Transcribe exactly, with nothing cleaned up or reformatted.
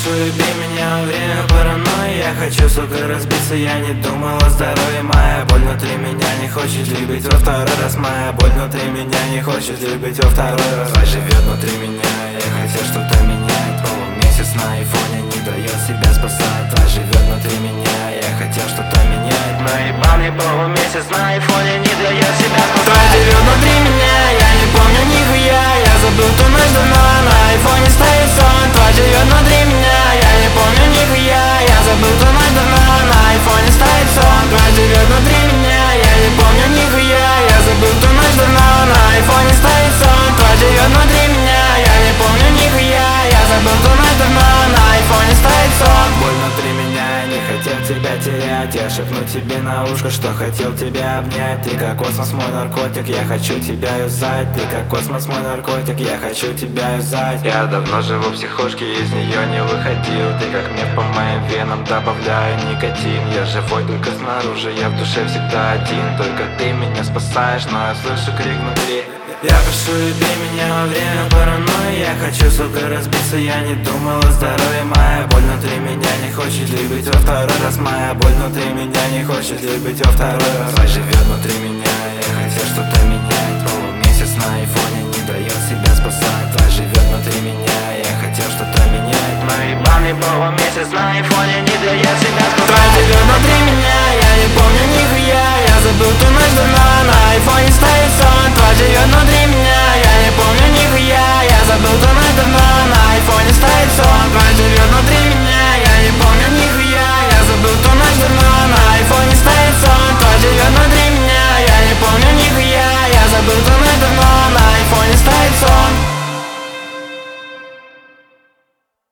прошу, люби меня, время паранойи. Я хочу, сука, разбиться, я не думал о здоровье. Моя боль внутри меня не хочет любить во второй раз. Моя боль внутри меня не хочет любить во второй раз. Тварь живет внутри меня, я хотел что-то менять. Полумесяц на айфоне не дает себя спасать. Тварь живет внутри меня, я хотел что-то менять. Но ебаный полумесяц на айфоне не дает себя спасать. Тварь живет внутри меня, я не помню нихуя. Я забыл ту ночь давно, на айфоне стоит сон. Тварь живет внутри меня, я не помню нихуя. Я забыл ту ночь давно, на айфоне стоит сон. Тварь живет внутри меня, я не помню нихуя. Я забыл ту ночь давно, на айфоне стоит сон. Тварь живет внутри меня, я не помню нихуя. Я забыл ту ночь давно, на айфоне стоит сон. Боль внутри меня, я не хотел тебя терять. Я шепну тебе на ушко, что хотел тебя обнять. Ты как космос, мой наркотик, я хочу тебя юзать. Ты как космос, мой наркотик, я хочу тебя юзать. Я давно живу в психушке, из нее не выходил. Ты как мед по моим венам, добавляю никотин. Я живой только снаружи, я в душе всегда один. Только ты меня спасаешь, но я слышу крик внутри. Я прошу, люби меня во время паранойи. Я хочу, сука, разбиться, я не думал о здоровье. Моя боль внутри меня не хочет любить во второй раз. Моя боль внутри меня не хочет любить во второй раз.